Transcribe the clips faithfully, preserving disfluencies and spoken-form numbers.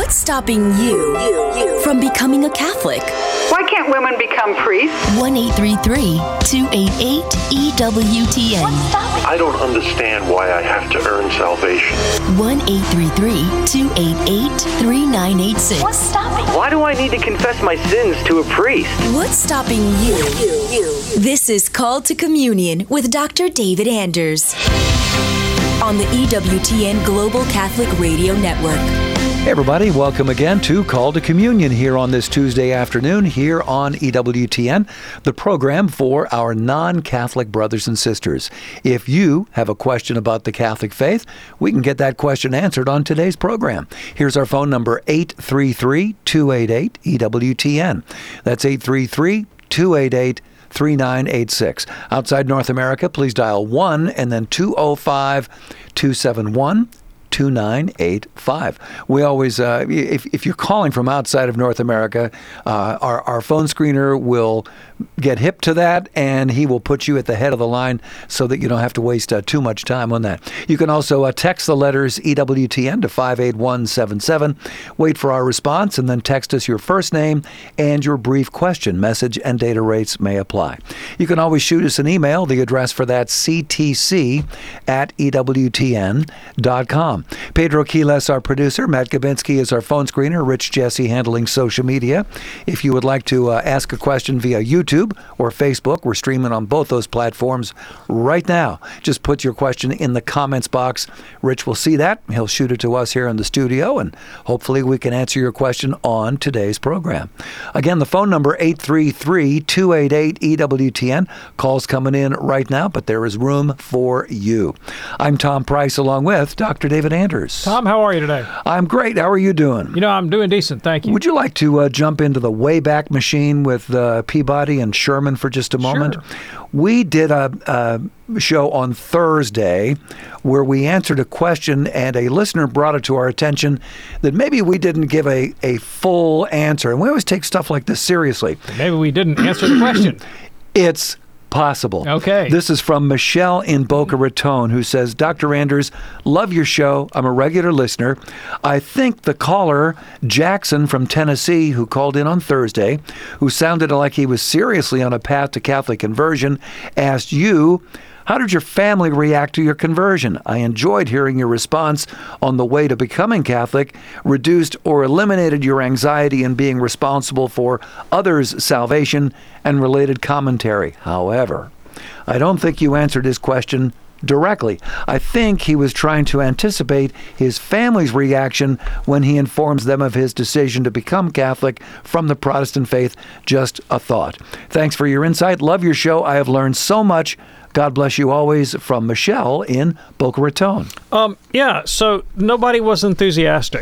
What's stopping you, you, you from becoming a Catholic? Why can't women become priests? one eight three three, two eight eight, E W T N. I don't understand why I have to earn salvation. one eight three three, two eight eight, three nine eight six. What's stopping? Why do I need to confess my sins to a priest? What's stopping you? you, you. This is Called to Communion with Doctor David Anders on the E W T N Global Catholic Radio Network. Hey everybody, welcome again to Call to Communion here on this Tuesday afternoon here on E W T N, the program for our non-Catholic brothers and sisters. If you have a question about the Catholic faith, we can get that question answered on today's program. Here's our phone number, eight three three, two eight eight, E W T N. That's eight three three, two eight eight, three nine eight six. Outside North America, please dial one and then two oh five, two seven one, two nine eight five. We always, uh, if, if you're calling from outside of North America, uh, our, our phone screener will get hip to that, and he will put you at the head of the line so that you don't have to waste uh, too much time on that. You can also uh, text the letters E W T N to five eight one seven seven. Wait for our response, and then text us your first name and your brief question. Message and data rates may apply. You can always shoot us an email. The address for that, c t c at e w t n dot com. Pedro Quiles, our producer. Matt Gabinski is our phone screener. Rich Jesse handling social media. If you would like to uh, ask a question via YouTube or Facebook, we're streaming on both those platforms right now. Just put your question in the comments box. Rich will see that. He'll shoot it to us here in the studio, and hopefully we can answer your question on today's program. Again, the phone number, eight three three, two eight eight, E W T N. Calls coming in right now, but there is room for you. I'm Tom Price along with Doctor David Anders. Tom, how are you today? I'm great. How are you doing? You know, I'm doing decent, thank you. Would you like to uh, jump into the Wayback Machine with uh, Peabody and Sherman for just a moment? Sure. We did a, a show on Thursday where we answered a question, and a listener brought it to our attention that maybe we didn't give a, a full answer. And we always take stuff like this seriously. Maybe we didn't answer the question. It's possible. Okay. This is from Michelle in Boca Raton, who says, Doctor Anders, love your show. I'm a regular listener. I think the caller, Jackson from Tennessee, who called in on Thursday, who sounded like he was seriously on a path to Catholic conversion, asked you, how did your family react to your conversion? I enjoyed hearing your response on the way to becoming Catholic, reduced or eliminated your anxiety in being responsible for others' salvation and related commentary. However, I don't think you answered his question directly. I think he was trying to anticipate his family's reaction when he informs them of his decision to become Catholic from the Protestant faith. Just a thought. Thanks for your insight. Love your show. I have learned so much. God bless you always, from Michelle in Boca Raton. Um, yeah, so nobody was enthusiastic.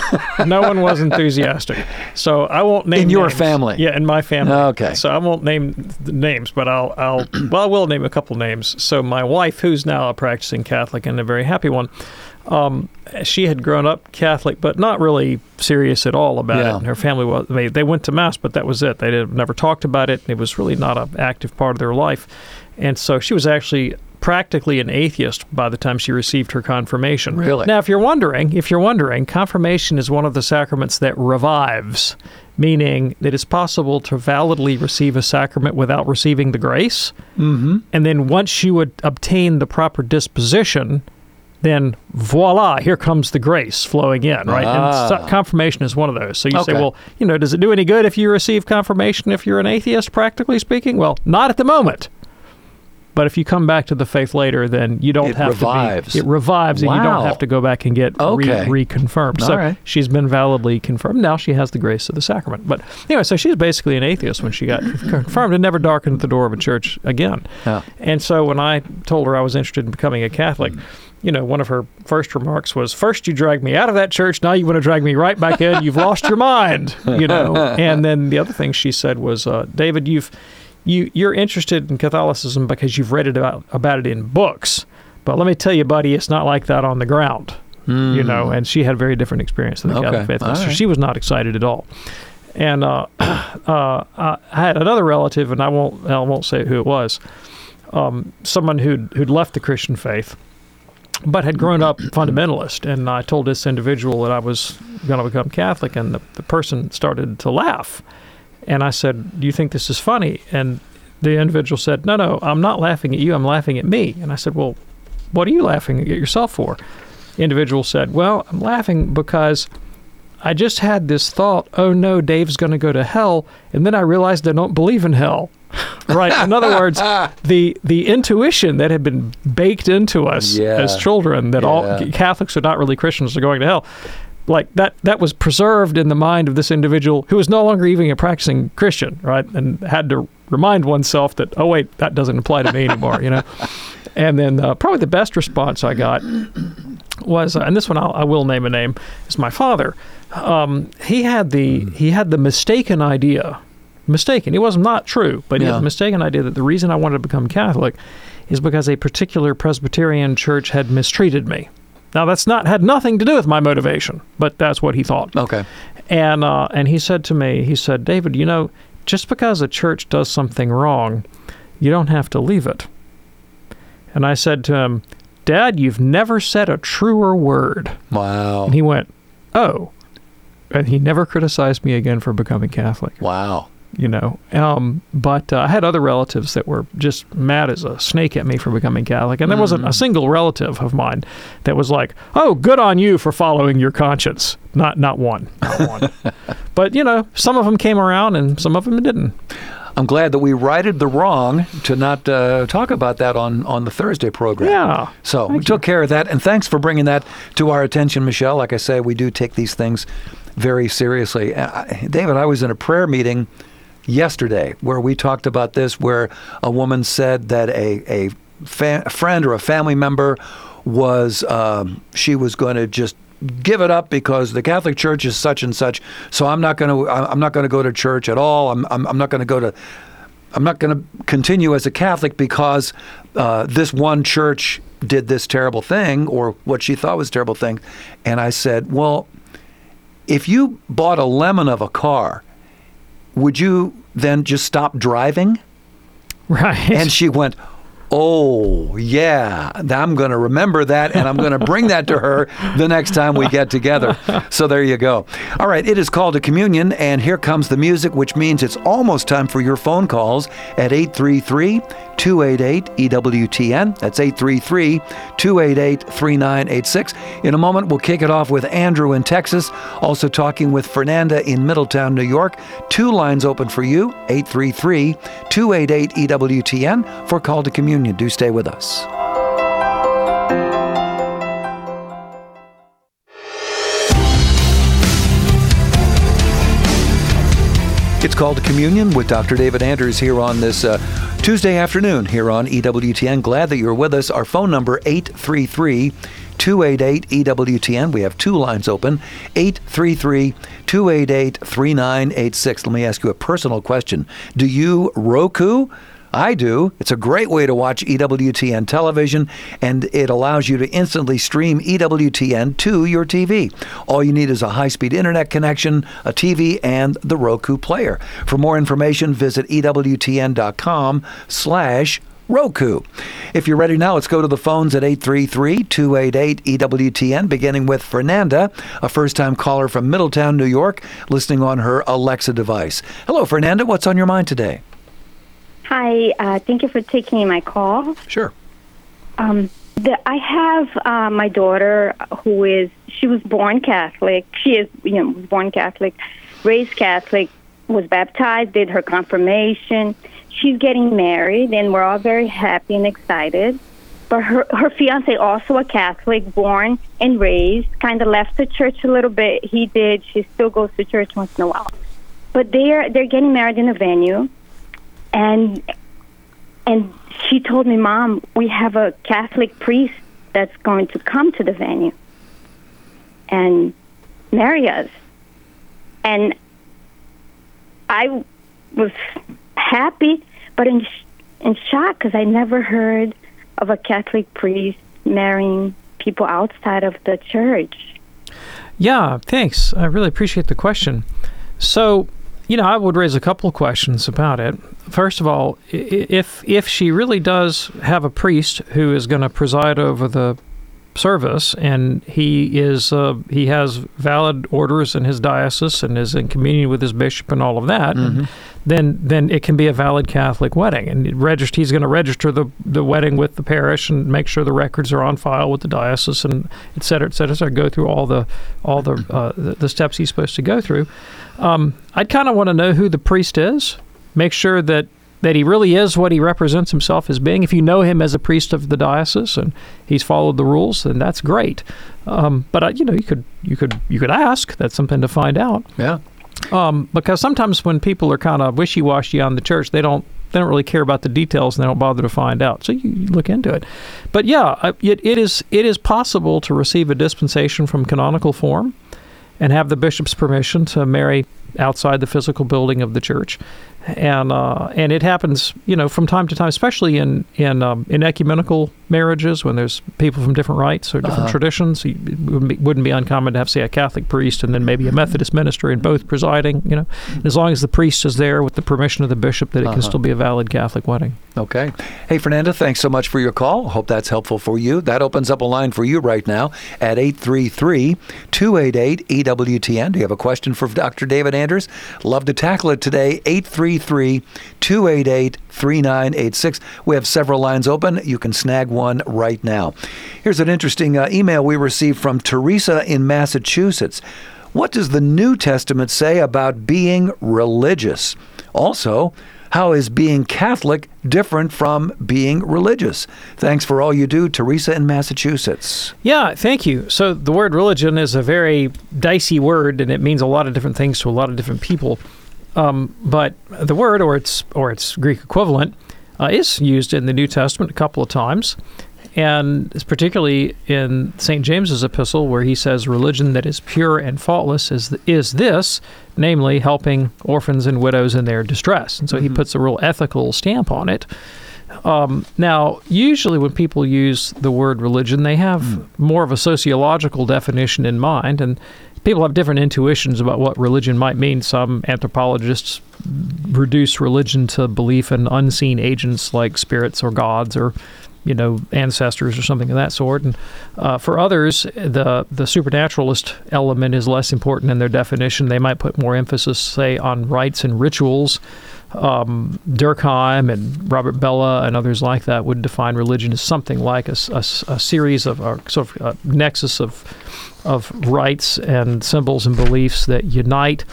No one was enthusiastic. So I won't name In your names. family? Yeah, in my family. Okay. So I won't name the names, but I'll, I'll well, I will name a couple names. So my wife, who's now a practicing Catholic and a very happy one, um, she had grown up Catholic, but not really serious at all about Yeah. it. And her family was they, they went to Mass, but that was it. They did, never talked about it. It was really not an active part of their life. And so she was actually practically an atheist by the time she received her confirmation. Really? Now, if you're wondering, if you're wondering, confirmation is one of the sacraments that revives, meaning that it's possible to validly receive a sacrament without receiving the grace. Mm-hmm. And then once you would obtain the proper disposition, then voila, here comes the grace flowing in, right? Ah. And so confirmation is one of those. So you Okay. say, well, you know, does it do any good if you receive confirmation if you're an atheist, practically speaking? Well, not at the moment. But if you come back to the faith later, then you don't It have revives. to be... It revives. and you Wow. don't have to go back and get Okay. re- reconfirmed. All So right. she's been validly confirmed. Now she has the grace of the sacrament. But anyway, so she's basically an atheist when she got confirmed and never darkened the door of a church again. Yeah. And so when I told her I was interested in becoming a Catholic, you know, one of her first remarks was, first you dragged me out of that church, now you want to drag me right back in, you've lost your mind, you know. And then the other thing she said was, uh, David, you've... You, you're interested in Catholicism because you've read it about, about it in books. But let me tell you, buddy, it's not like that on the ground. Mm. You know, and she had a very different experience than the Okay. Catholic faith. All So right. she was not excited at all. And uh, uh, I had another relative, and I won't I won't say who it was, um, someone who'd, who'd left the Christian faith. but had grown up fundamentalist. And I told this individual that I was going to become Catholic, and the, the person started to laugh. And I said, "Do you think this is funny?" And the individual said, "No, no, I'm not laughing at you. I'm laughing at me." And I said, "Well, what are you laughing at yourself for?" The individual said, "Well, I'm laughing because I just had this thought, oh no, Dave's going to go to hell, and then I realized I don't believe in hell." Right. In other words, the the intuition that had been baked into us yeah. as children that yeah. all Catholics are not really Christians, are going to hell, like that that was preserved in the mind of this individual who was no longer even a practicing Christian, right? And had to remind oneself that, oh wait, that doesn't apply to me anymore, you know? And then uh, probably the best response I got was, uh, and this one I'll, I will name a name, is my father. Um, he had the mm. he had the mistaken idea, mistaken. It was not true, but he yeah. had the mistaken idea that the reason I wanted to become Catholic is because a particular Presbyterian church had mistreated me. Now that's not had nothing to do with my motivation, but that's what he thought. Okay. And uh, and he said to me, he said, "David, you know, just because a church does something wrong, you don't have to leave it." And I said to him, "Dad, you've never said a truer word." Wow. And he went, "Oh." And he never criticized me again for becoming Catholic. Wow. You know, um, but uh, I had other relatives that were just mad as a snake at me for becoming Catholic. And there mm. wasn't a single relative of mine that was like, "Oh, good on you for following your conscience." Not not one. Not one. But, you know, some of them came around and some of them didn't. I'm glad that we righted the wrong to not uh, talk about that on, on the Thursday program. Yeah. So we you. took care of that. And thanks for bringing that to our attention, Michelle. Like I say, we do take these things very seriously. Uh, David, I was in a prayer meeting yesterday where we talked about this, where a woman said that a, a, fa- a friend or a family member was, um, she was going to just give it up because the Catholic Church is such and such. So I'm not going to. I'm not going to go to church at all. I'm. I'm, I'm not going to go to. I'm not going to continue as a Catholic because uh, this one church did this terrible thing, or what she thought was a terrible thing. And I said, well, if you bought a lemon of a car, would you then just stop driving? Right. And she went, oh, yeah, I'm going to remember that, and I'm going to bring that to her the next time we get together. So there you go. All right, it is Called to Communion, and here comes the music, which means it's almost time for your phone calls at eight three three, two eight eight, E W T N. That's eight three three, two eight eight, three nine eight six. In a moment, we'll kick it off with Andrew in Texas, also talking with Fernanda in Middletown, New York. Two lines open for you, eight three three, two eight eight, E W T N, for Call to Communion. Do stay with us. It's Called to Communion with Doctor David Anders here on this uh, Tuesday afternoon here on E W T N. Glad that you're with us. Our phone number, eight three three, two eight eight, E W T N. We have two lines open, eight three three, two eight eight, three nine eight six. Let me ask you a personal question. Do you Roku? I do. It's a great way to watch E W T N television, and it allows you to instantly stream E W T N to your T V. All you need is a high-speed internet connection, a T V, and the Roku player. For more information, visit E W T N dot com slash Roku. If you're ready now, let's go to the phones at eight three three, two eight eight, E W T N, beginning with Fernanda, a first-time caller from Middletown, New York, listening on her Alexa device. Hello, Fernanda. What's on your mind today? Hi, uh, thank you for taking my call. Sure. Um, the, I have uh, my daughter who is, she was born Catholic. She is, you know, born Catholic, raised Catholic, was baptized, did her confirmation. She's getting married, and we're all very happy and excited. But her, her fiancé, also a Catholic, born and raised, kind of left the church a little bit. He did. She still goes to church once in a while. But they're they're getting married in a venue. And and she told me, Mom, we have a Catholic priest that's going to come to the venue and marry us. And I was happy, but in, in shock, because I never heard of a Catholic priest marrying people outside of the church. Yeah, thanks. I really appreciate the question. So, you know, I would raise a couple of questions about it. First of all, if if she really does have a priest who is going to preside over the service and he is uh, he has valid orders in his diocese and is in communion with his bishop and all of that, Mm-hmm. and then then it can be a valid Catholic wedding. And it regist- he's going to register the, the wedding with the parish and make sure the records are on file with the diocese and et cetera, et cetera. So go through all the all the uh, the, the steps he's supposed to go through. Um, I'd kind of want to know who the priest is. Make sure that that he really is what he represents himself as being. If you know him as a priest of the diocese and he's followed the rules, then that's great. Um, but uh, you know, you could you could you could ask. That's something to find out. Yeah. Um, because sometimes when people are kind of wishy-washy on the church, they don't they don't really care about the details and they don't bother to find out. So you, you look into it. But yeah, it, it is it is possible to receive a dispensation from canonical form and have the bishop's permission to marry outside the physical building of the church. And uh, and it happens, you know, from time to time, especially in in um, in ecumenical marriages when there's people from different rites or different Uh-huh. traditions. It wouldn't be, wouldn't be uncommon to have, say, a Catholic priest and then maybe a Methodist minister and both presiding. You know, and as long as the priest is there with the permission of the bishop, that it can Uh-huh. still be a valid Catholic wedding. Okay. Hey, Fernanda, thanks so much for your call. Hope that's helpful for you. That opens up a line for you right now at eight three three, two eight eight, E W T N. Do you have a question for Doctor David Anders? Love to tackle it today. eight three three, two eight eight, three nine eight six. We have several lines open. You can snag one right now. Here's an interesting uh, email we received from Teresa in Massachusetts. What does the New Testament say about being religious? Also, how is being Catholic different from being religious? Thanks for all you do, Teresa in Massachusetts. Yeah, thank you. So the word religion is a very dicey word, and it means a lot of different things to a lot of different people. Um, but the word, or its or its Greek equivalent, uh, is used in the New Testament a couple of times, and it's particularly in Saint James's epistle, where he says, "Religion that is pure and faultless is th- is this, namely, helping orphans and widows in their distress." And so he puts a real ethical stamp on it. Um, now, usually when people use the word religion, they have mm. more of a sociological definition in mind, and people have different intuitions about what religion might mean. Some anthropologists reduce religion to belief in unseen agents like spirits or gods or, you know, ancestors or something of that sort. And uh, for others, the the supernaturalist element is less important in their definition. They might put more emphasis, say, on rites and rituals. Um, Durkheim and Robert Bella and others like that would define religion as something like a, a, a series of a sort of a nexus of of rites and symbols and beliefs that unite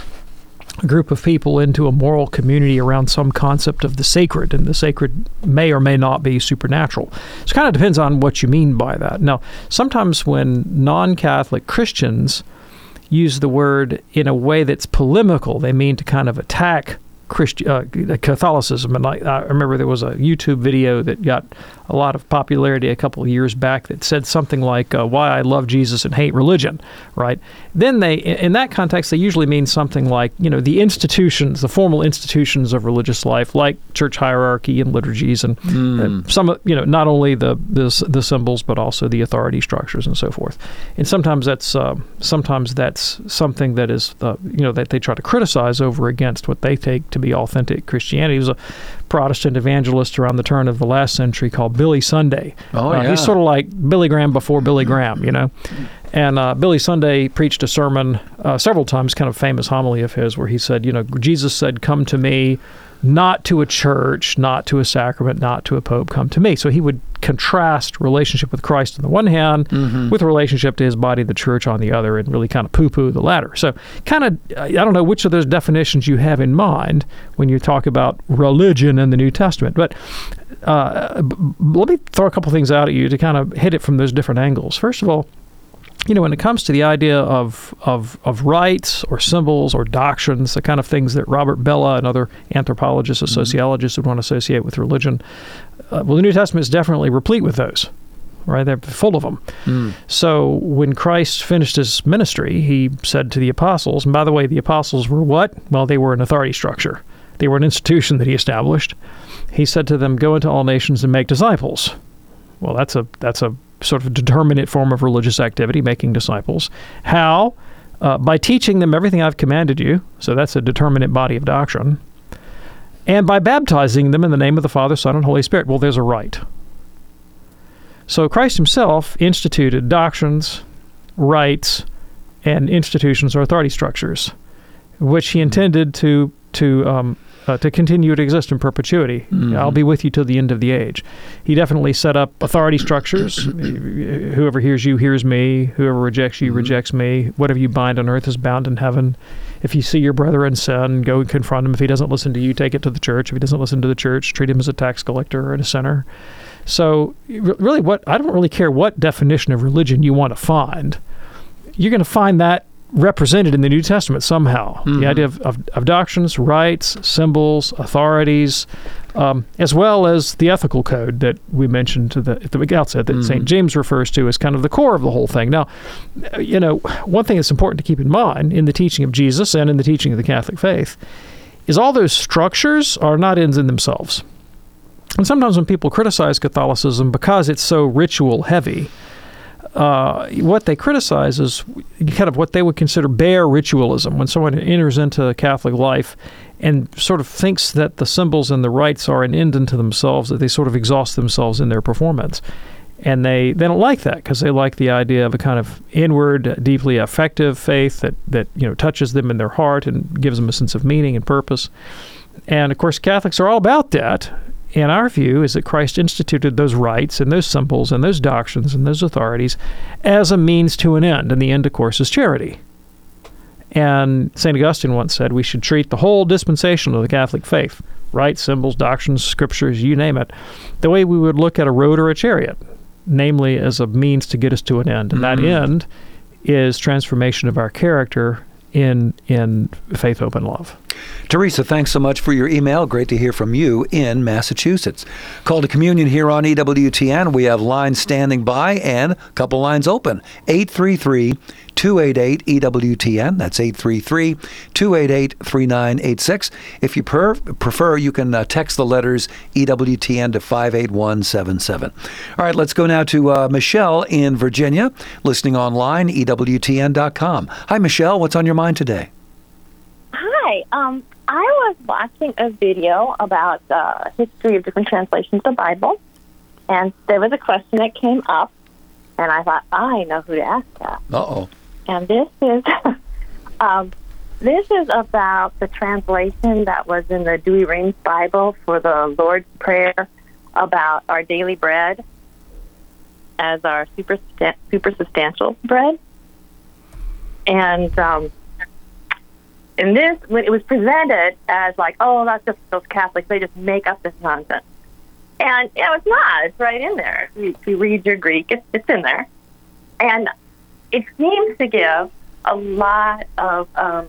a group of people into a moral community around some concept of the sacred, and the sacred may or may not be supernatural. So it kind of depends on what you mean by that. Now, sometimes when non-Catholic Christians use the word in a way that's polemical, they mean to kind of attack Christi- uh, Catholicism. And I, I remember there was a YouTube video that got a lot of popularity a couple of years back that said something like, uh, why I love Jesus and hate religion, right? Then they, in that context, they usually mean something like, you know, the institutions, the formal institutions of religious life, like church hierarchy and liturgies and mm. uh, some, you know, not only the, the the symbols, but also the authority structures and so forth. And sometimes that's uh, sometimes that's something that is, uh, you know, that they try to criticize over against what they take to be authentic Christianity. He was a Protestant evangelist around the turn of the last century called Billy Sunday. Oh, uh, yeah. He's sort of like Billy Graham before Billy Graham, you know. And uh, Billy Sunday preached a sermon uh, several times, kind of famous homily of his, where he said, you know, Jesus said, "Come to me, not to a church, not to a sacrament, not to a pope, come to me." So he would contrast relationship with Christ on the one hand mm-hmm. with relationship to his body, the church, on the other, and really kind of poo-poo the latter. So kind of, I don't know which of those definitions you have in mind when you talk about religion in the New Testament, but uh, b- let me throw a couple things out at you to kind of hit it from those different angles. First of all, you know, when it comes to the idea of, of of rites or symbols or doctrines, the kind of things that Robert Bella and other anthropologists or mm-hmm. sociologists would want to associate with religion, uh, well, the New Testament is definitely replete with those, right? They're full of them. Mm. So when Christ finished his ministry, he said to the apostles, and by the way, the apostles were what? Well, they were an authority structure. They were an institution that he established. He said to them, "Go into all nations and make disciples." Well, that's a that's a sort of determinate form of religious activity, making disciples. How? Uh, by teaching them everything I've commanded you. So that's a determinate body of doctrine. And by baptizing them in the name of the Father, Son, and Holy Spirit. Well, there's a rite. So Christ himself instituted doctrines, rites, and institutions or authority structures, which he intended to to um, uh, to continue to exist in perpetuity. Mm-hmm. I'll be with you till the end of the age. He definitely set up authority structures. Whoever hears you hears me. Whoever rejects you mm-hmm. rejects me. Whatever you bind on earth is bound in heaven. If you see your brother in sin, go and confront him. If he doesn't listen to you, take it to the church. If he doesn't listen to the church, treat him as a tax collector and a sinner. So really, what I don't really care what definition of religion you want to find. You're going to find that represented in the New Testament somehow. Mm-hmm. The idea of, of, of doctrines, rites, symbols, authorities, um, as well as the ethical code that we mentioned to the, at the outset that mm-hmm. Saint James refers to as kind of the core of the whole thing. Now, you know, one thing that's important to keep in mind in the teaching of Jesus and in the teaching of the Catholic faith is all those structures are not ends in themselves. And sometimes when people criticize Catholicism because it's so ritual heavy, Uh, what they criticize is kind of what they would consider bare ritualism. When someone enters into Catholic life and sort of thinks that the symbols and the rites are an end unto themselves, that they sort of exhaust themselves in their performance. And they, they don't like that because they like the idea of a kind of inward, deeply affective faith that, that you know touches them in their heart and gives them a sense of meaning and purpose. And, of course, Catholics are all about that. And our view is that Christ instituted those rites and those symbols and those doctrines and those authorities as a means to an end. And the end, of course, is charity. And Saint Augustine once said we should treat the whole dispensation of the Catholic faith, rites, symbols, doctrines, scriptures, you name it, the way we would look at a road or a chariot, namely as a means to get us to an end. And mm-hmm. that end is transformation of our character in in faith, hope, and love. Teresa, thanks so much for your email. Great to hear from you in Massachusetts. Call to Communion here on E W T N. We have lines standing by and a couple lines open. eight three three, two eight eight, E W T N. That's eight three three, two eight eight, three nine eight six. If you per- prefer, you can uh, text the letters E W T N to five eight one seven seven. All right, let's go now to uh, Michelle in Virginia, listening online, E W T N dot com. Hi, Michelle. What's on your mind today? Hi. Um, I was watching a video about the uh, history of different translations of the Bible, and there was a question that came up, and I thought, I know who to ask that. Uh-oh. And this is um, this is about the translation that was in the Douay-Rheims Bible for the Lord's Prayer about our daily bread as our super, super substantial bread. And um, in this, when it was presented as like, oh, that's just those Catholics, they just make up this nonsense. And you know, it's not. It's right in there. If you read your Greek, it's, it's in there. And it seems to give a lot of um,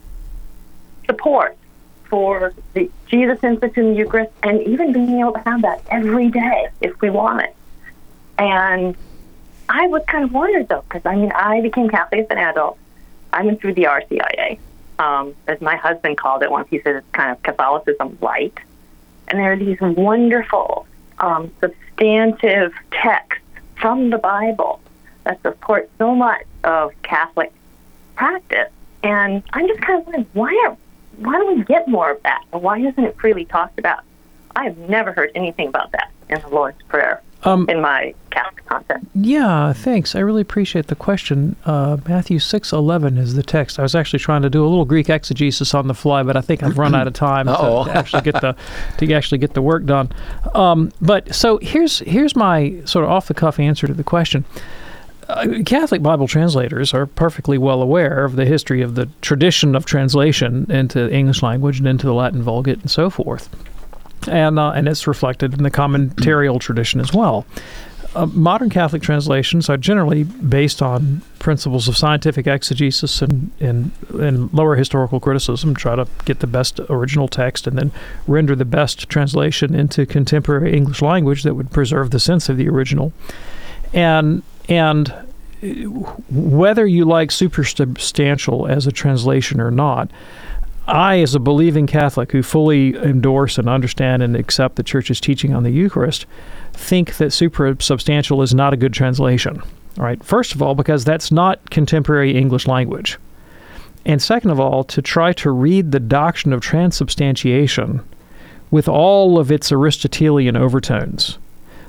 support for the Jesus Institute Eucharist and even being able to have that every day if we want it. And I was kind of wondered, though, because, I mean, I became Catholic as an adult. I went through the R C I A. Um, as my husband called it once, he said it's kind of Catholicism light. And there are these wonderful, um, substantive texts from the Bible that support so much of Catholic practice. And I'm just kind of wondering, why, are, why don't we get more of that? Or why isn't it freely talked about? I have never heard anything about that in the Lord's Prayer. Um, in my Catholic content. Yeah, thanks. I really appreciate the question. Uh, Matthew six eleven is the text. I was actually trying to do a little Greek exegesis on the fly, but I think I've run out of time to, to actually get the to actually get the work done. Um, but so here's here's my sort of off the cuff answer to the question. Uh, Catholic Bible translators are perfectly well aware of the history of the tradition of translation into English language and into the Latin Vulgate and so forth. And uh, and it's reflected in the commentarial tradition as well. Uh, modern Catholic translations are generally based on principles of scientific exegesis and, and, and lower historical criticism, try to get the best original text and then render the best translation into contemporary English language that would preserve the sense of the original. And and whether you like supersubstantial as a translation or not, I, as a believing Catholic who fully endorse and understand and accept the Church's teaching on the Eucharist, think that supersubstantial is not a good translation. All right. First of all, because that's not contemporary English language. And second of all, to try to read the doctrine of transubstantiation with all of its Aristotelian overtones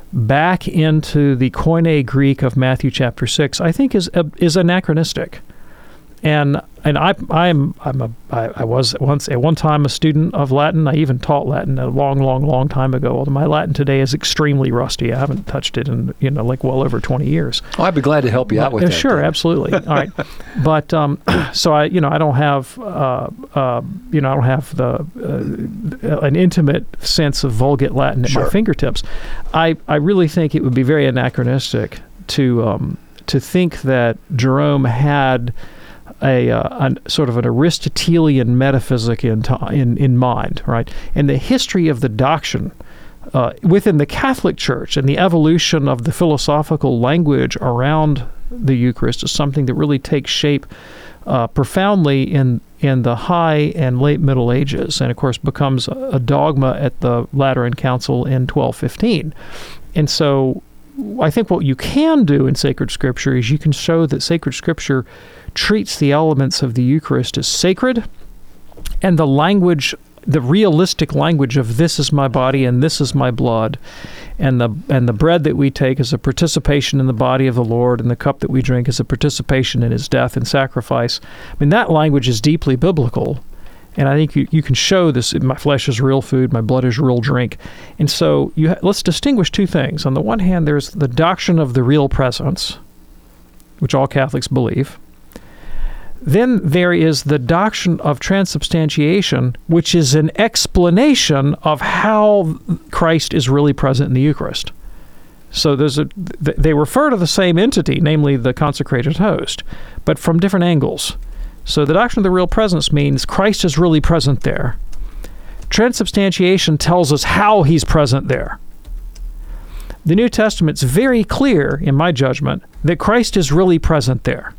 back into the Koine Greek of Matthew chapter six, I think is is anachronistic. And and I I'm I'm a I, I was once at one time a student of Latin. I even taught Latin a long, long, long time ago. Although my Latin today is extremely rusty. I haven't touched it in you know like well over twenty years. Oh, I'd be glad to help you out with uh, that. Sure, then. absolutely. All right, but um, so I you know I don't have uh, uh, you know I don't have the uh, an intimate sense of Vulgate Latin at Sure. my fingertips. I I really think it would be very anachronistic to um, to think that Jerome had a, uh, a sort of an Aristotelian metaphysic in, t- in in mind, right? And the history of the doctrine uh, within the Catholic Church and the evolution of the philosophical language around the Eucharist is something that really takes shape uh, profoundly in in the high and late Middle Ages, and of course becomes a dogma at the Lateran Council in twelve fifteen. And so I think what you can do in sacred scripture is you can show that sacred scripture treats the elements of the Eucharist as sacred, and the language, the realistic language of this is my body and this is my blood, and the and the bread that we take is a participation in the body of the Lord, and the cup that we drink is a participation in his death and sacrifice. I mean, that language is deeply biblical. And I think you, you can show this, my flesh is real food, my blood is real drink. And so you ha- let's distinguish two things. On the one hand, there's the doctrine of the real presence, which all Catholics believe. Then there is the doctrine of transubstantiation, which is an explanation of how Christ is really present in the Eucharist. So there's a, they refer to the same entity, namely the consecrated host, but from different angles. So the doctrine of the real presence means Christ is really present there. Transubstantiation tells us how he's present there. The New Testament's very clear, in my judgment, that Christ is really present there.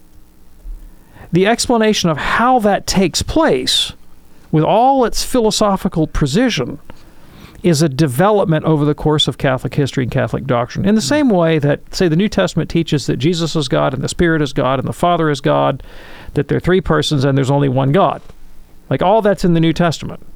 The explanation of how that takes place, with all its philosophical precision, is a development over the course of Catholic history and Catholic doctrine. In the same way that, say, the New Testament teaches that Jesus is God and the Spirit is God and the Father is God, that there are three persons and there's only one God. Like, all that's in the New Testament.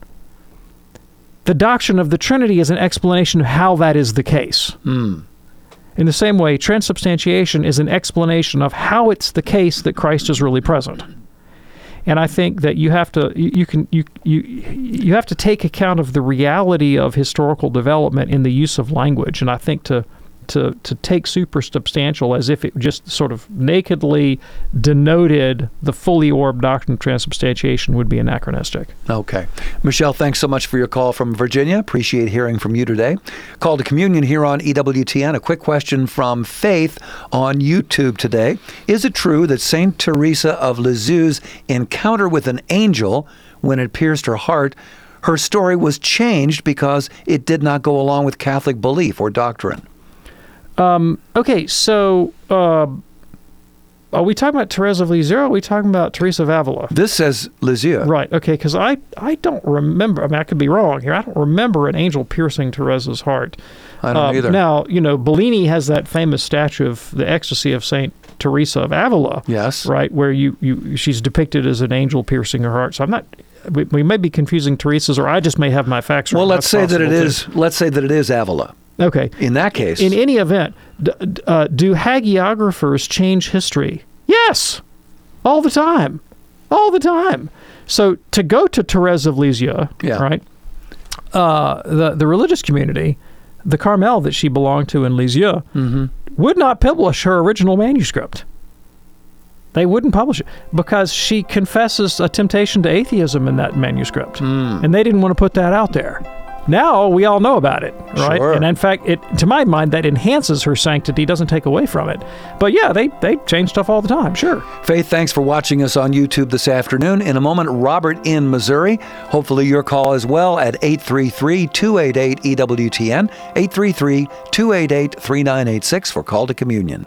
The doctrine of the Trinity is an explanation of how that is the case. Mm. In the same way, transubstantiation is an explanation of how it's the case that Christ is really present. And I think that you have to you, you can you you you have to take account of the reality of historical development in the use of language. And I think to to to take supersubstantial as if it just sort of nakedly denoted the fully orbed doctrine of transubstantiation would be anachronistic. Okay. Michelle, thanks so much for your call from Virginia. Appreciate hearing from you today. Call to Communion here on E W T N. A quick question from Faith on YouTube today. Is it true that Saint Teresa of Lisieux's encounter with an angel, when it pierced her heart, her story was changed because it did not go along with Catholic belief or doctrine? Um, okay, so uh, are we talking about Teresa of Lisieux or are we talking about Teresa of Avila? This says Lisieux. Right, okay, because I, I don't remember, I mean, I could be wrong here. I don't remember an angel piercing Teresa's heart. I don't uh, either. Now, you know, Bellini has that famous statue of the ecstasy of Saint Teresa of Avila. Yes. Right, where you, you she's depicted as an angel piercing her heart. So I'm not, we, we may be confusing Teresa's, or I just may have my facts wrong. Well, let's That's say that it possible, is, too. let's say that it is Avila. Okay. In that case. In any event, d- d- uh, do hagiographers change history? Yes, all the time, all the time. So to go to Teresa of Lisieux, Yeah. right? Uh, the the religious community, the Carmel that she belonged to in Lisieux, Mm-hmm. would not publish her original manuscript. They wouldn't publish it because she confesses a temptation to atheism in that manuscript, Mm. and they didn't want to put that out there. Now we all know about it, right? Sure. And in fact, it to my mind, that enhances her sanctity, doesn't take away from it. But yeah, they, they change stuff all the time, sure. Faith, thanks for watching us on YouTube this afternoon. In a moment, Robert in Missouri. Hopefully your call as well at eight three three, two eight eight, E W T N, eight three three, two eight eight, three nine eight six for Call to Communion.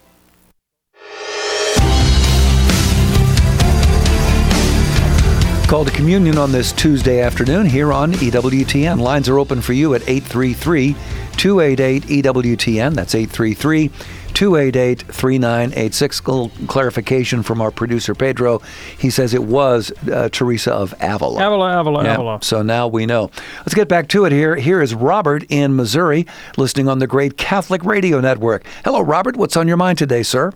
Call to Communion on this Tuesday afternoon here on E W T N. Lines are open for you at eight three three, two eight eight, E W T N. That's eight three three, two eight eight, three nine eight six. A little clarification from our producer, Pedro. He says it was uh, Teresa of Avila. Avila, Avila, yeah. Avila. So now we know. Let's get back to it here. Here is Robert in Missouri, listening on the Great Catholic Radio Network. Hello, Robert. What's on your mind today, sir?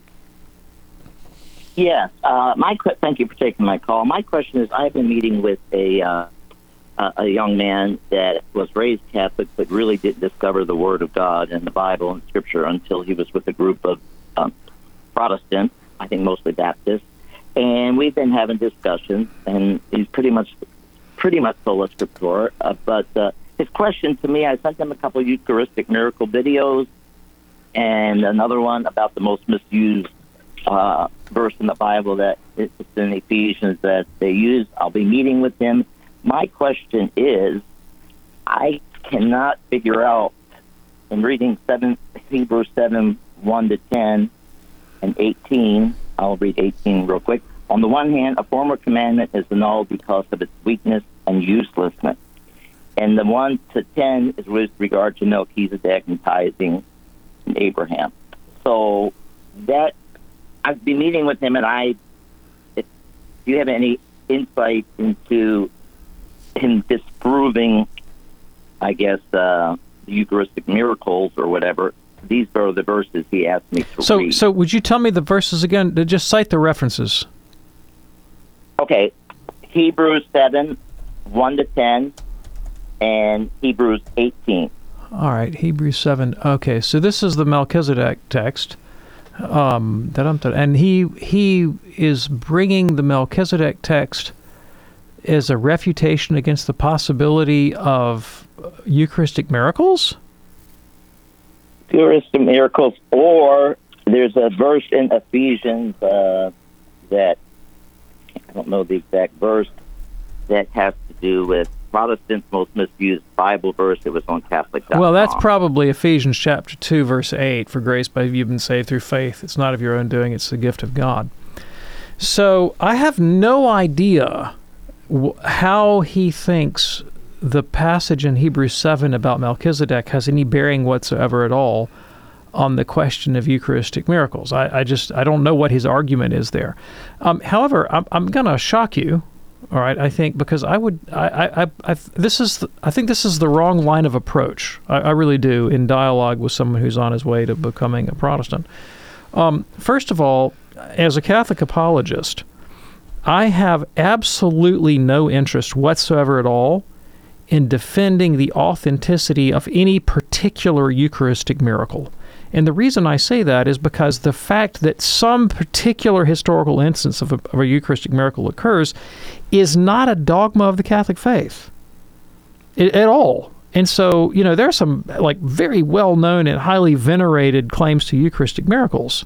Yes. Uh, my que- thank you for taking my call. My question is, I've been meeting with a uh, a young man that was raised Catholic but really didn't discover the Word of God and the Bible and Scripture until he was with a group of um, Protestants, I think mostly Baptists, and we've been having discussions, and he's pretty much pretty much sola scriptura. Uh, but uh, his question to me, I sent him a couple of Eucharistic miracle videos and another one about the most misused uh, verse in the Bible that it's in Ephesians that they use. I'll be meeting with him. My question is, I cannot figure out, in reading seven, Hebrews seven, one to ten and eighteen, I'll read eighteen real quick. On the one hand, a former commandment is annulled because of its weakness and uselessness. And the one to ten is with regard to Melchizedek and tithing and Abraham. So that, I've been meeting with him, and I, if, do you have any insight into him disproving, I guess, uh, the Eucharistic miracles or whatever? These are the verses he asked me to so, read. So would you tell me the verses again? Just cite the references. Okay. Hebrews seven, one to ten, and Hebrews eighteen. All right, Hebrews seven. Okay, so this is the Melchizedek text. Um, and he he is bringing the Melchizedek text as a refutation against the possibility of Eucharistic miracles? Eucharistic miracles, or there's a verse in Ephesians uh, that, I don't know the exact verse, that has to do with Protestants' most misused Bible verse. It was on Catholic dot com. Well, that's probably Ephesians chapter two, verse eight. For grace by you've been saved through faith. It's not of your own doing, it's the gift of God. So I have no idea w- how he thinks the passage in Hebrews seven about Melchizedek has any bearing whatsoever at all on the question of Eucharistic miracles. I, I just, I don't know what his argument is there. Um, however, I'm, I'm going to shock you. All right, I think because I would, I, I, I this is, the, I think this is the wrong line of approach. I, I really do in dialogue with someone who's on his way to becoming a Protestant. Um, first of all, as a Catholic apologist, I have absolutely no interest whatsoever at all in defending the authenticity of any particular Eucharistic miracle. And the reason I say that is because the fact that some particular historical instance of a, of a Eucharistic miracle occurs is not a dogma of the Catholic faith it, at all. And so, you know, there are some like very well-known and highly venerated claims to Eucharistic miracles.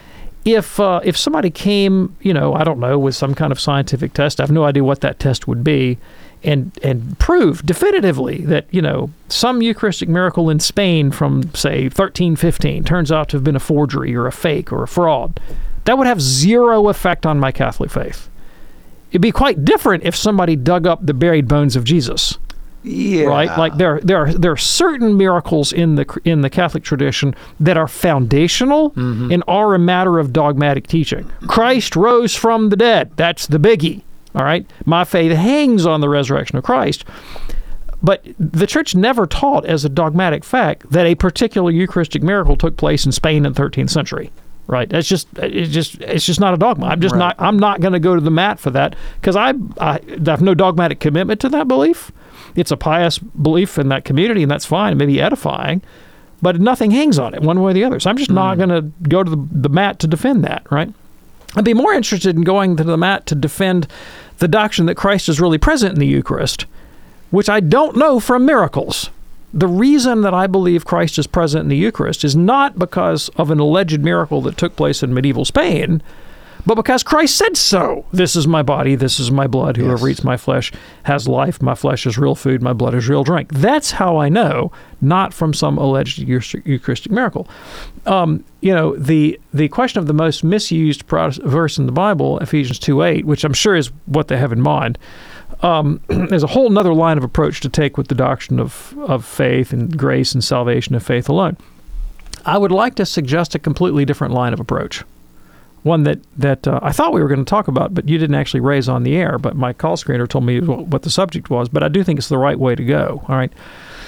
If uh, if somebody came, you know, I don't know, with some kind of scientific test, I have no idea what that test would be, and and prove definitively that, you know, some Eucharistic miracle in Spain from, say, thirteen fifteen turns out to have been a forgery or a fake or a fraud, that would have zero effect on my Catholic faith. It'd be quite different if somebody dug up the buried bones of Jesus. Yeah. Right? Like there there are there are certain miracles in the in the Catholic tradition that are foundational mm-hmm. and are a matter of dogmatic teaching. Christ rose from the dead. That's the biggie. All right? My faith hangs on the resurrection of Christ. But the Church never taught as a dogmatic fact that a particular Eucharistic miracle took place in Spain in the thirteenth century. Right? That's just it's just it's just not a dogma. I'm just right. not I'm not going to go to the mat for that because I I have no dogmatic commitment to that belief. It's a pious belief in that community, and that's fine. It may be edifying, but nothing hangs on it one way or the other. So I'm just mm. not going to go to the, the mat to defend that, right? I'd be more interested in going to the mat to defend the doctrine that Christ is really present in the Eucharist, which I don't know from miracles. The reason that I believe Christ is present in the Eucharist is not because of an alleged miracle that took place in medieval Spain, but because Christ said so. This is my body, this is my blood. Whoever yes. eats my flesh has life. My flesh is real food, my blood is real drink. That's how I know, not from some alleged Eucharistic miracle. Um, you know, the the question of the most misused verse in the Bible, Ephesians two eight, which I'm sure is what they have in mind, um, there's a whole other line of approach to take with the doctrine of, of faith and grace and salvation of faith alone. I would like to suggest a completely different line of approach. One that, that uh, I thought we were going to talk about, but you didn't actually raise on the air, but my call screener told me what the subject was, but I do think it's the right way to go, all right?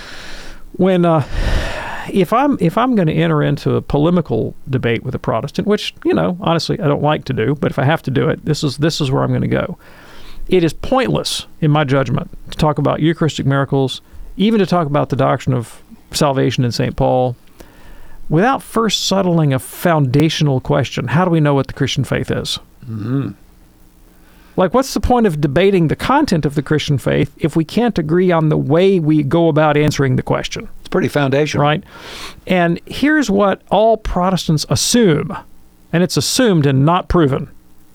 When, uh, if I'm if I'm going to enter into a polemical debate with a Protestant, which, you know, honestly, I don't like to do, but if I have to do it, this is this is where I'm going to go. It is pointless, in my judgment, to talk about Eucharistic miracles, even to talk about the doctrine of salvation in Saint Paul, without first settling a foundational question. How do we know what the Christian faith is? Mm-hmm. Like, what's the point of debating the content of the Christian faith if we can't agree on the way we go about answering the question? It's pretty foundational. Right? And here's what all Protestants assume, and it's assumed and not proven.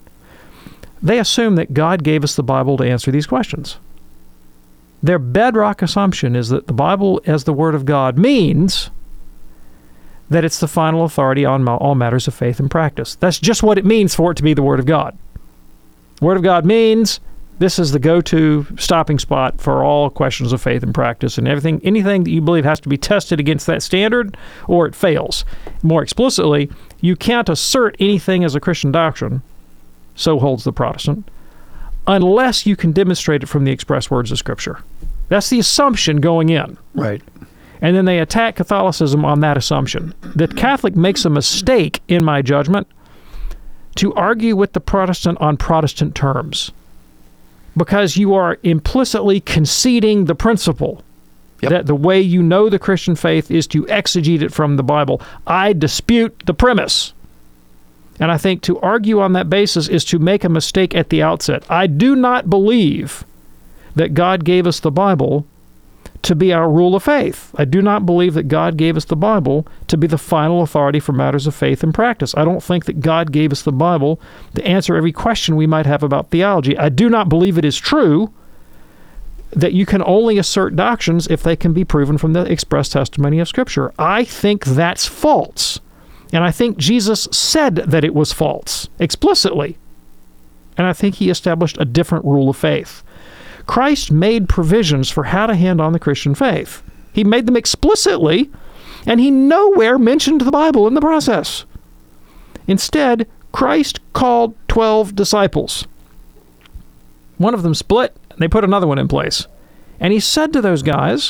They assume that God gave us the Bible to answer these questions. Their bedrock assumption is that the Bible as the Word of God means that it's the final authority on all matters of faith and practice. That's just what it means for it to be the Word of God. Word of God means this is the go-to stopping spot for all questions of faith and practice, and everything, anything that you believe has to be tested against that standard, or it fails. More explicitly, you can't assert anything as a Christian doctrine, so holds the Protestant, unless you can demonstrate it from the express words of Scripture. That's the assumption going in. Right. And then they attack Catholicism on that assumption. The Catholic makes a mistake, in my judgment, to argue with the Protestant on Protestant terms, because you are implicitly conceding the principle yep. that the way you know the Christian faith is to exegete it from the Bible. I dispute the premise. And I think to argue on that basis is to make a mistake at the outset. I do not believe that God gave us the Bible to be our rule of faith. I do not believe that God gave us the Bible to be the final authority for matters of faith and practice. I don't think that God gave us the Bible to answer every question we might have about theology. I do not believe it is true that you can only assert doctrines if they can be proven from the express testimony of Scripture. I think that's false. And I think Jesus said that it was false, explicitly. And I think he established a different rule of faith. Christ made provisions for how to hand on the Christian faith. He made them explicitly, and he nowhere mentioned the Bible in the process. Instead, Christ called twelve disciples. One of them split, and they put another one in place. And he said to those guys,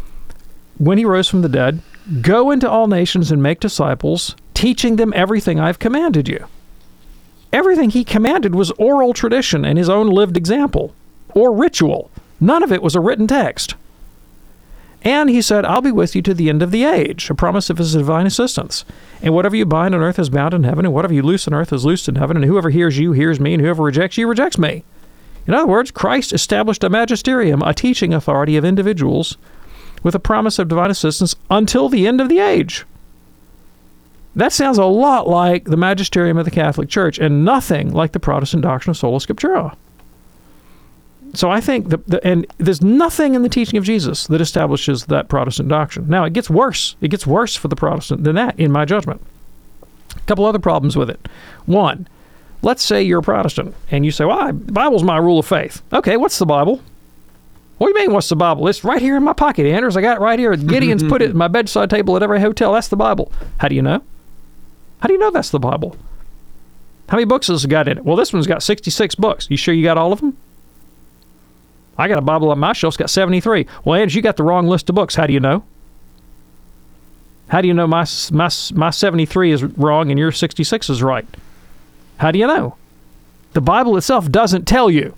when he rose from the dead, "Go into all nations and make disciples, teaching them everything I've commanded you." Everything he commanded was oral tradition and his own lived example, or ritual. None of it was a written text. And he said, "I'll be with you to the end of the age," a promise of his divine assistance. "And whatever you bind on earth is bound in heaven, and whatever you loose on earth is loosed in heaven, and whoever hears you hears me, and whoever rejects you rejects me." In other words, Christ established a magisterium, a teaching authority of individuals, with a promise of divine assistance until the end of the age. That sounds a lot like the magisterium of the Catholic Church, and nothing like the Protestant doctrine of sola scriptura. So I think, the, the, and there's nothing in the teaching of Jesus that establishes that Protestant doctrine. Now, it gets worse. It gets worse for the Protestant than that, in my judgment. A couple other problems with it. One, let's say you're a Protestant, and you say, well, I, the Bible's my rule of faith. Okay, what's the Bible? What do you mean, what's the Bible? It's right here in my pocket, Anders. I got it right here. Gideon's put it at my bedside table at every hotel. That's the Bible. How do you know? How do you know that's the Bible? How many books has it got in it? Well, this one's got sixty-six books. You sure you got all of them? I got a Bible on my shelf. It's got seventy-three. Well, Anders, you got the wrong list of books. How do you know? How do you know my, my, my seventy-three is wrong and your sixty-six is right? How do you know? The Bible itself doesn't tell you.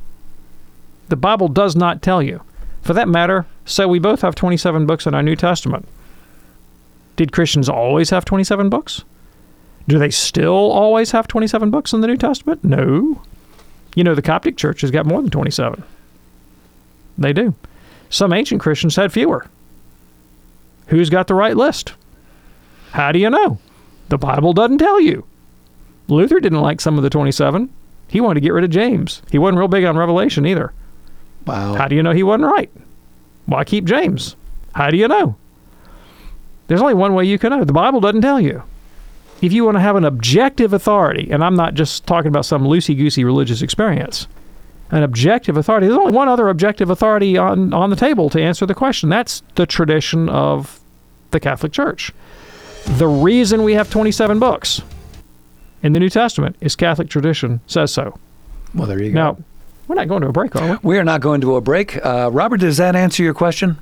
The Bible does not tell you. For that matter, so we both have twenty-seven books in our New Testament. Did Christians always have twenty-seven books? Do they still always have twenty-seven books in the New Testament? No. You know, the Coptic Church has got more than twenty-seven. They do. Some ancient Christians had fewer. Who's got the right list? How do you know? The Bible doesn't tell you. Luther didn't like some of the twenty-seven. He wanted to get rid of James. He wasn't real big on Revelation either. Wow. How do you know he wasn't right? Why keep James? How do you know? There's only one way you can know. The Bible doesn't tell you. If you want to have an objective authority, and I'm not just talking about some loosey-goosey religious experience, an objective authority, there's only one other objective authority on, on the table to answer the question. That's the tradition of the Catholic Church. The reason we have twenty-seven books in the New Testament is Catholic tradition says so. Well, there you go. Now, we're not going to a break, are we? We are not going to a break. Uh, Robert, does that answer your question?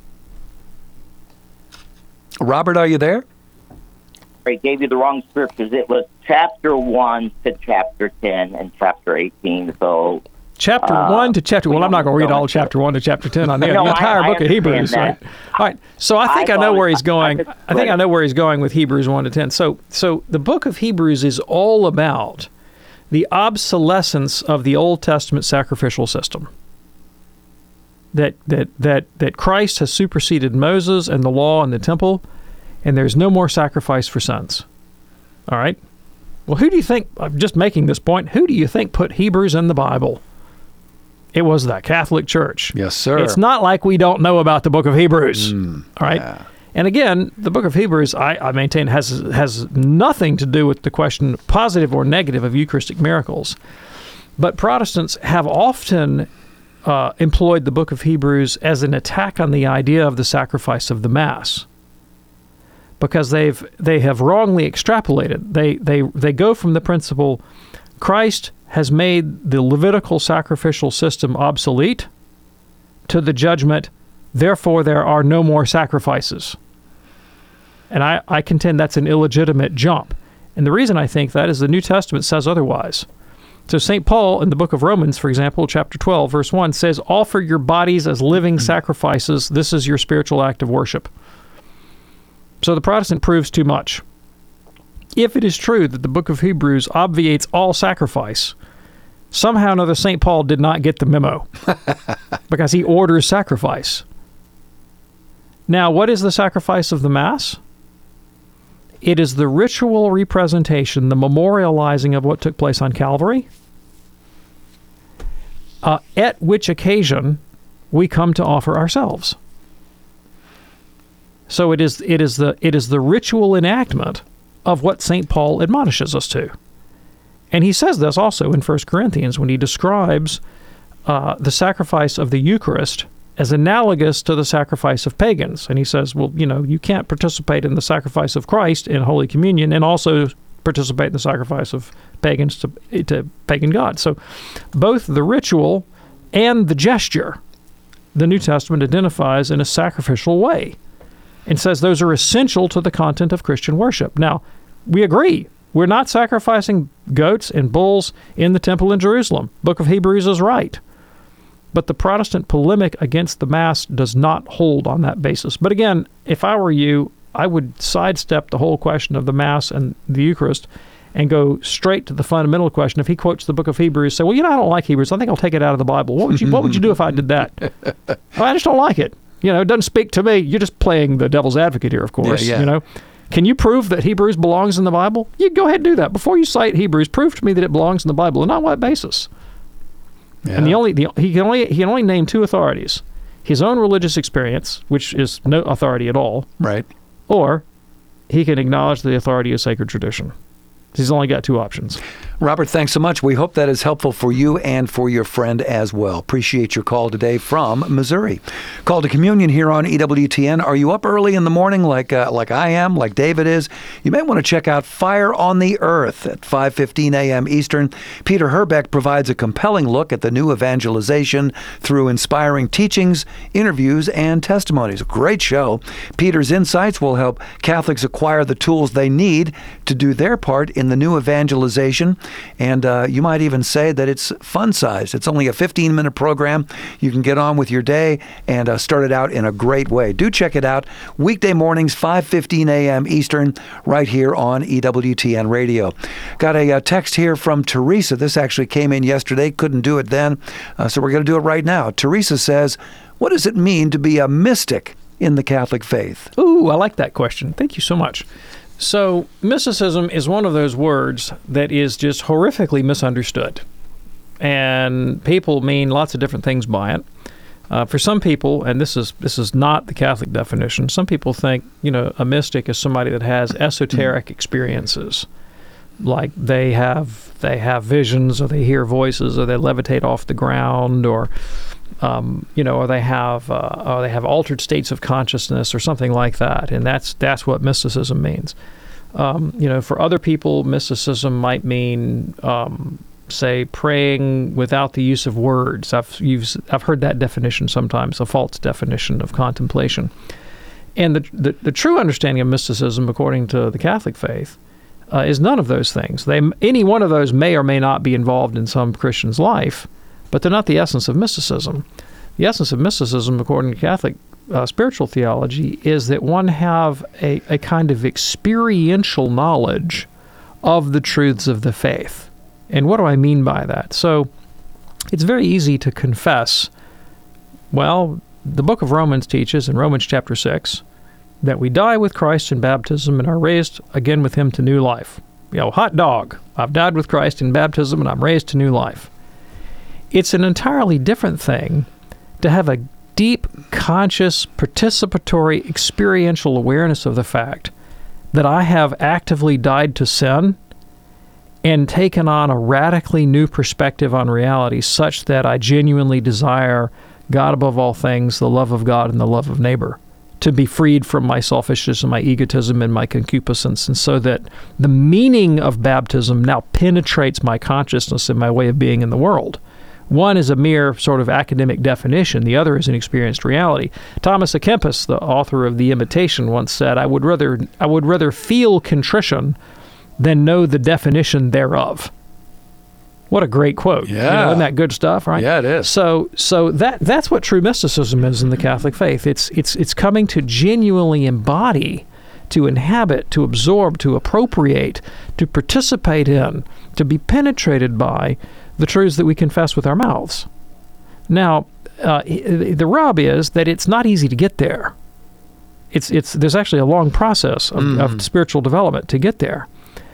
Robert, are you there? I gave you the wrong scriptures. It was chapter one to chapter ten and chapter eighteen. So chapter uh, one to chapter. Well, I'm not going to read all of chapter one to chapter ten on there. No, the entire I, book I of Hebrews. that. Right? All right. So I think I, I know where he's going. I, I think I know where he's going with Hebrews one to ten. So, so the book of Hebrews is all about the obsolescence of the Old Testament sacrificial system. That that that that Christ has superseded Moses and the law and the temple, and there's no more sacrifice for sins. All right? Well, who do you think, I'm just making this point, who do you think put Hebrews in the Bible? It was the Catholic Church. Yes, sir. It's not like we don't know about the book of Hebrews. Mm, all right? Yeah. And again, the book of Hebrews, I, I maintain, has has nothing to do with the question, positive or negative, of Eucharistic miracles. But Protestants have often uh, employed the book of Hebrews as an attack on the idea of the sacrifice of the Mass, because they've they have wrongly extrapolated. They they they go from the principle, Christ has made the Levitical sacrificial system obsolete, to the judgment, therefore there are no more sacrifices. And I, I contend that's an illegitimate jump. And the reason I think that is the New Testament says otherwise. So Saint Paul in the book of Romans, for example, chapter twelve, verse one, says, offer your bodies as living sacrifices. This is your spiritual act of worship. So the Protestant proves too much. If it is true that the book of Hebrews obviates all sacrifice, somehow or another Saint Paul did not get the memo because he orders sacrifice. Now, what is the sacrifice of the Mass? It is the ritual representation, the memorializing of what took place on Calvary, uh, at which occasion we come to offer ourselves. So it is it is the it is the ritual enactment of what Saint Paul admonishes us to. And he says this also in First Corinthians when he describes uh, the sacrifice of the Eucharist as analogous to the sacrifice of pagans. And he says, well, you know, you can't participate in the sacrifice of Christ in Holy Communion and also participate in the sacrifice of pagans to, to pagan gods. So both the ritual and the gesture, the New Testament identifies in a sacrificial way and says those are essential to the content of Christian worship. Now, we agree. We're not sacrificing goats and bulls in the temple in Jerusalem. Book of Hebrews is right. But the Protestant polemic against the Mass does not hold on that basis. But again, if I were you, I would sidestep the whole question of the Mass and the Eucharist and go straight to the fundamental question. If he quotes the book of Hebrews, say, well, you know, I don't like Hebrews. I think I'll take it out of the Bible. What would you What would you do if I did that? Well, I just don't like it. You know, it doesn't speak to me. You're just playing the devil's advocate here, of course. Yeah, yeah. You know, can you prove that Hebrews belongs in the Bible? You go ahead and do that. Before you cite Hebrews, prove to me that it belongs in the Bible, and on what basis? Yeah. And the only the, he can only he can only name two authorities: his own religious experience, which is no authority at all, right, or he can acknowledge the authority of sacred tradition. He's only got two options. Robert, thanks so much. We hope that is helpful for you and for your friend as well. Appreciate your call today from Missouri. Call to Communion here on E W T N. Are you up early in the morning like uh, like I am, like David is? You may want to check out Fire on the Earth at five fifteen a.m. Eastern. Peter Herbeck provides a compelling look at the new evangelization through inspiring teachings, interviews, and testimonies. A great show. Peter's insights will help Catholics acquire the tools they need to do their part in the new evangelization. And uh, you might even say that it's fun-sized. It's only a fifteen-minute program. You can get on with your day and uh, start it out in a great way. Do check it out. Weekday mornings, five fifteen a.m. Eastern, right here on E W T N Radio. Got a uh, text here from Teresa. This actually came in yesterday. Couldn't do it then, uh, so we're going to do it right now. Teresa says, what does it mean to be a mystic in the Catholic faith? Ooh, I like that question. Thank you so much. So, mysticism is one of those words that is just horrifically misunderstood. And people mean lots of different things by it. Uh, for some people, and this is this is not the Catholic definition, some people think, you know, a mystic is somebody that has esoteric experiences. Like they have they have visions, or they hear voices, or they levitate off the ground, or um, you know, or they have uh, or they have altered states of consciousness or something like that, and that's that's what mysticism means. Um, you know, for other people, mysticism might mean, um, say, praying without the use of words. I've used, I've heard that definition sometimes, a false definition of contemplation. And the, the, the true understanding of mysticism, according to the Catholic faith, uh, is none of those things. They, any one of those may or may not be involved in some Christian's life, but they're not the essence of mysticism. The essence of mysticism, according to Catholic uh, spiritual theology, is that one have a, a kind of experiential knowledge of the truths of the faith. And what do I mean by that? So it's very easy to confess, well, the book of Romans teaches in Romans chapter six that we die with Christ in baptism and are raised again with him to new life. You know, hot dog. I've died with Christ in baptism and I'm raised to new life. It's an entirely different thing to have a deep, conscious, participatory, experiential awareness of the fact that I have actively died to sin and taken on a radically new perspective on reality such that I genuinely desire God above all things, the love of God and the love of neighbor, to be freed from my selfishness and my egotism and my concupiscence, and so that the meaning of baptism now penetrates my consciousness and my way of being in the world. One is a mere sort of academic definition. The other is an experienced reality. Thomas à Kempis, the author of The Imitation, once said, I would rather I would rather feel contrition than know the definition thereof. What a great quote. Yeah. You know, isn't that good stuff, right? Yeah, it is. So so that that's what true mysticism is in the Catholic faith. It's it's it's coming to genuinely embody, to inhabit, to absorb, to appropriate, to participate in, to be penetrated by the truths that we confess with our mouths. Now, uh, the rub is that it's not easy to get there. It's it's there's actually a long process of, mm. of spiritual development to get there.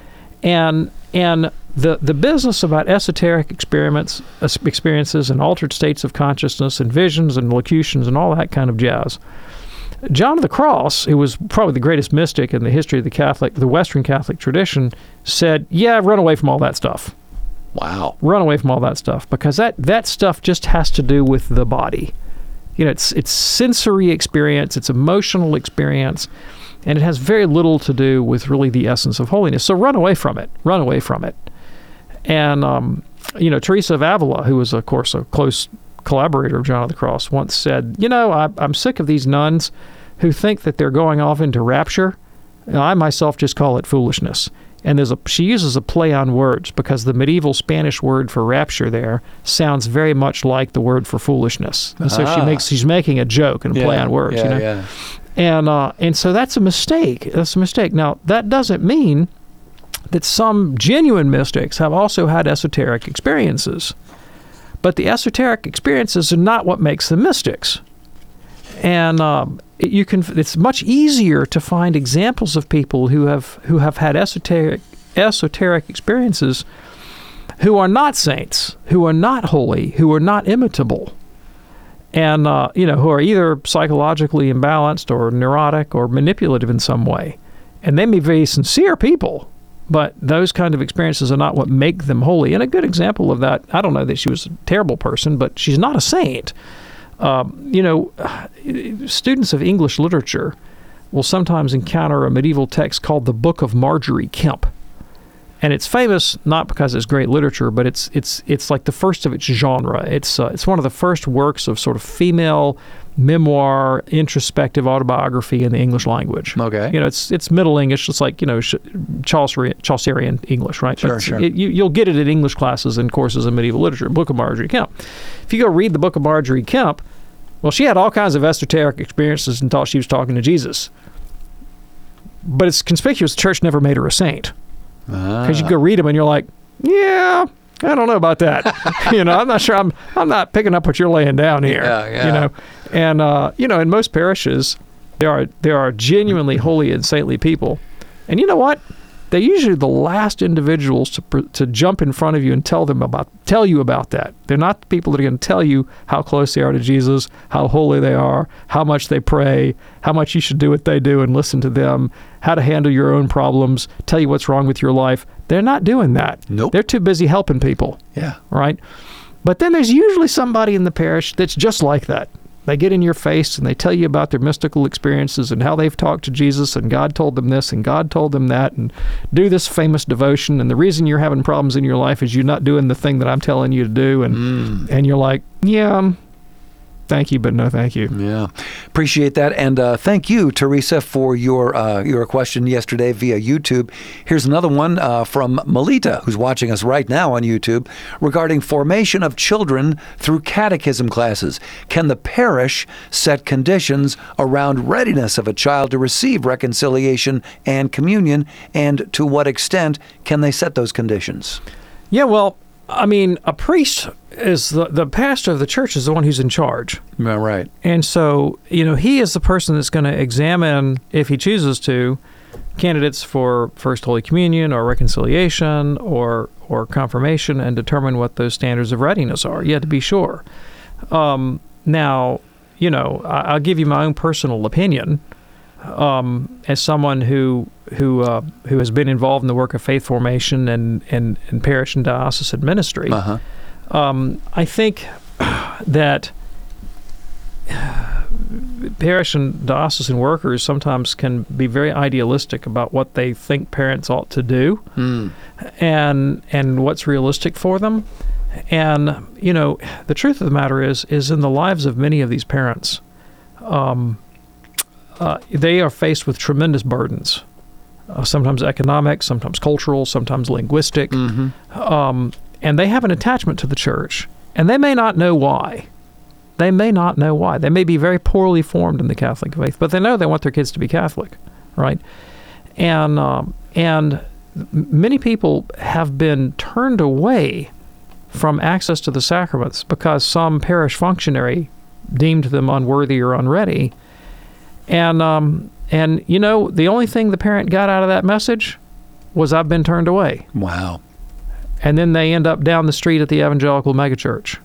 And and the the business about esoteric experiments, experiences and altered states of consciousness and visions and locutions and all that kind of jazz. John of the Cross, who was probably the greatest mystic in the history of the Catholic, the Western Catholic tradition, said, "Yeah, run away from all that stuff." Wow. Run away from all that stuff, because that, that stuff just has to do with the body. You know, it's it's sensory experience, it's emotional experience, and it has very little to do with really the essence of holiness. So run away from it. Run away from it. And, um, you know, Teresa of Avila, who was, of course, a close collaborator of John of the Cross, once said, you know, I, I'm sick of these nuns who think that they're going off into rapture. And I myself just call it foolishness. And there's a, she uses a play on words, because the medieval Spanish word for rapture there sounds very much like the word for foolishness. And so ah. she makes she's making a joke and a yeah, play on words, yeah, you know. Yeah. And uh, and so that's a mistake. That's a mistake. Now, that doesn't mean that some genuine mystics have also had esoteric experiences. But the esoteric experiences are not what makes them mystics. And um, it, you can. It's much easier to find examples of people who have who have had esoteric esoteric experiences, who are not saints, who are not holy, who are not imitable, and uh, you know, who are either psychologically imbalanced or neurotic or manipulative in some way. And they may be very sincere people, but those kind of experiences are not what make them holy. And a good example of that, I don't know that she was a terrible person, but she's not a saint. Um, you know, students of English literature will sometimes encounter a medieval text called the Book of Margery Kempe. And it's famous not because it's great literature, but it's it's it's like the first of its genre. It's uh, it's one of the first works of sort of female memoir, introspective autobiography in the English language. Okay. You know, it's it's Middle English. It's like, you know, Chaucerian, Chaucerian English, right? Sure, but sure. It, you, you'll get it in English classes and courses in medieval literature. Book of Margery Kempe. If you go read the Book of Margery Kempe, well, she had all kinds of esoteric experiences and thought she was talking to Jesus. But it's conspicuous the church never made her a saint. Because ah. you go read them and you're like, yeah, I don't know about that. you know, I'm not sure. I'm I'm not picking up what you're laying down here. Yeah, yeah. You know, and uh, you know, in most parishes, there are there are genuinely holy and saintly people, and you know what? They're usually the last individuals to to jump in front of you and tell them about tell you about that. They're not the people that are going to tell you how close they are to Jesus, how holy they are, how much they pray, how much you should do what they do and listen to them, how to handle your own problems, tell you what's wrong with your life. They're not doing that. Nope. They're too busy helping people. Yeah. Right? But then there's usually somebody in the parish that's just like that. They get in your face and they tell you about their mystical experiences and how they've talked to Jesus and God told them this and God told them that and do this famous devotion. And the reason you're having problems in your life is you're not doing the thing that I'm telling you to do. And mm. and you're like, yeah, um, thank you, but no thank you. Yeah. Appreciate that. And uh, thank you, Teresa, for your uh, your question yesterday via YouTube. Here's another one uh, from Melita, who's watching us right now on YouTube, regarding formation of children through catechism classes. Can the parish set conditions around readiness of a child to receive reconciliation and communion? And to what extent can they set those conditions? Yeah, well, I mean, a priest is the, the pastor of the church is the one who's in charge. Yeah, right. And so, you know, he is the person that's going to examine, if he chooses to, candidates for First Holy Communion or reconciliation or or confirmation and determine what those standards of readiness are. You have to be sure. Um, now, you know, I, I'll give you my own personal opinion. Um, as someone who who uh, who has been involved in the work of faith formation and, and, and parish and diocesan ministry, uh-huh. um, I think that parish and diocesan workers sometimes can be very idealistic about what they think parents ought to do mm. and and what's realistic for them. And, you know, the truth of the matter is, is in the lives of many of these parents, um, Uh, they are faced with tremendous burdens, uh, sometimes economic, sometimes cultural, sometimes linguistic, mm-hmm. um, and they have an attachment to the church, and they may not know why. They may not know why. They may be very poorly formed in the Catholic faith, but they know they want their kids to be Catholic, right? And um, and many people have been turned away from access to the sacraments because some parish functionary deemed them unworthy or unready. And, um, and you know, the only thing the parent got out of that message was, I've been turned away. Wow. And then they end up down the street at the evangelical megachurch.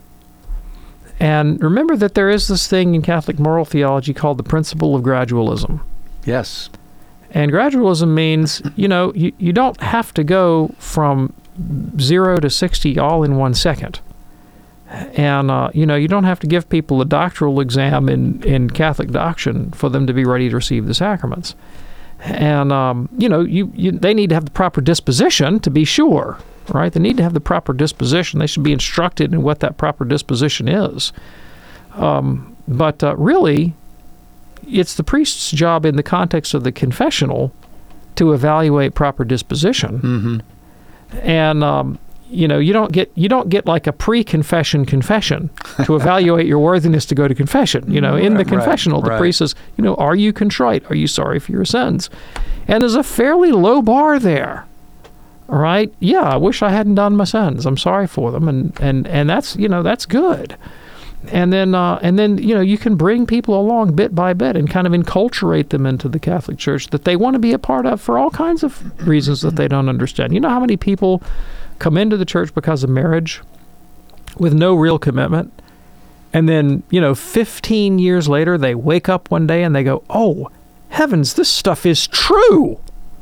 And remember that there is this thing in Catholic moral theology called the principle of gradualism. Yes. And gradualism means, you know, you, you don't have to go from zero to sixty all in one second. And, uh, you know, you don't have to give people a doctoral exam in, in Catholic doctrine for them to be ready to receive the sacraments. And, um, you know, you, you they need to have the proper disposition to be sure, right? They need to have the proper disposition. They should be instructed in what that proper disposition is. Um, but uh, really, it's the priest's job in the context of the confessional to evaluate proper disposition. Mm-hmm. And, um, you know, you don't get you don't get like a pre-confession confession to evaluate your worthiness to go to confession. You know, in the confessional, right, the right. priest says, you know, are you contrite? Are you sorry for your sins? And there's a fairly low bar there. All right? Yeah, I wish I hadn't done my sins. I'm sorry for them, and and and that's you know that's good. And then uh, and then you know you can bring people along bit by bit and kind of enculturate them into the Catholic Church that they want to be a part of for all kinds of reasons that they don't understand. You know how many people come into the church because of marriage with no real commitment, and then, you know, fifteen years later, they wake up one day and they go, oh, heavens, this stuff is true.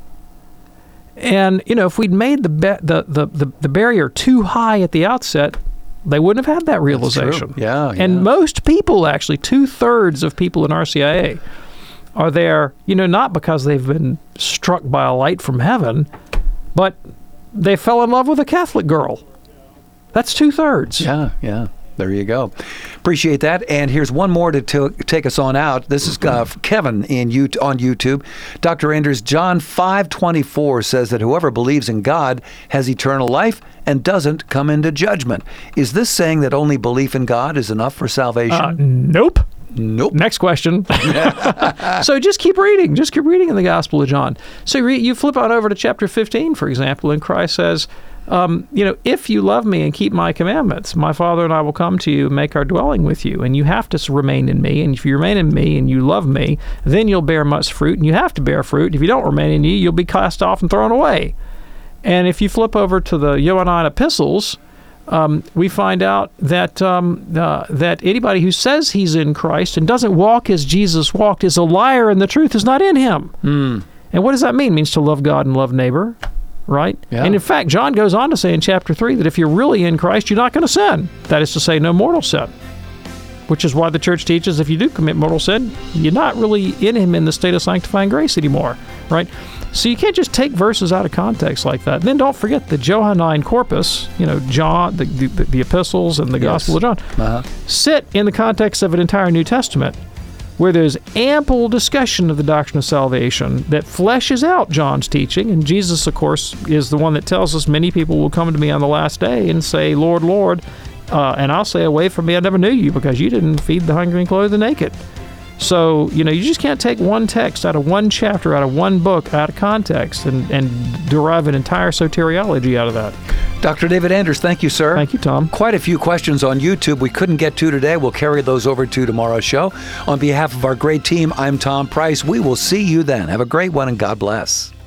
And, you know, if we'd made the ba- the, the, the, the barrier too high at the outset, they wouldn't have had that realization. Yeah, yeah. And most people, actually, two-thirds of people in R C I A are there, you know, not because they've been struck by a light from heaven, but they fell in love with a Catholic girl. That's two-thirds. Yeah, yeah. There you go. Appreciate that. And here's one more to t- take us on out. This is uh, Kevin in U- on YouTube. Doctor Anders, John five twenty-four says that whoever believes in God has eternal life and doesn't come into judgment. Is this saying that only belief in God is enough for salvation? Uh, nope. Nope. Next question. So just keep reading. Just keep reading in the Gospel of John. So you, read, you flip on over to chapter fifteen, for example, and Christ says, um, you know, if you love me and keep my commandments, my Father and I will come to you and make our dwelling with you. And you have to remain in me. And if you remain in me and you love me, then you'll bear much fruit. And you have to bear fruit. If you don't remain in me, you'll be cast off and thrown away. And if you flip over to the Johannine epistles, Um, we find out that um, uh, that anybody who says he's in Christ and doesn't walk as Jesus walked is a liar, and the truth is not in him. Mm. And what does that mean? It means to love God and love neighbor. right? Yeah. And in fact, John goes on to say in chapter three that if you're really in Christ, you're not going to sin. That is to say, no mortal sin. Which is why the church teaches if you do commit mortal sin, you're not really in him in the state of sanctifying grace anymore, right? So you can't just take verses out of context like that. And then don't forget the Johannine corpus, you know, John, the, the, the epistles and the Yes. Gospel of John, Uh-huh. sit in the context of an entire New Testament where there's ample discussion of the doctrine of salvation that fleshes out John's teaching. And Jesus, of course, is the one that tells us many people will come to me on the last day and say, Lord, Lord, uh, and I'll say, away from me, I never knew you, because you didn't feed the hungry and clothe the naked. So, you know, you just can't take one text out of one chapter, out of one book, out of context, and, and derive an entire soteriology out of that. Doctor David Anders, thank you, sir. Thank you, Tom. Quite a few questions on YouTube we couldn't get to today. We'll carry those over to tomorrow's show. On behalf of our great team, I'm Tom Price. We will see you then. Have a great one, and God bless.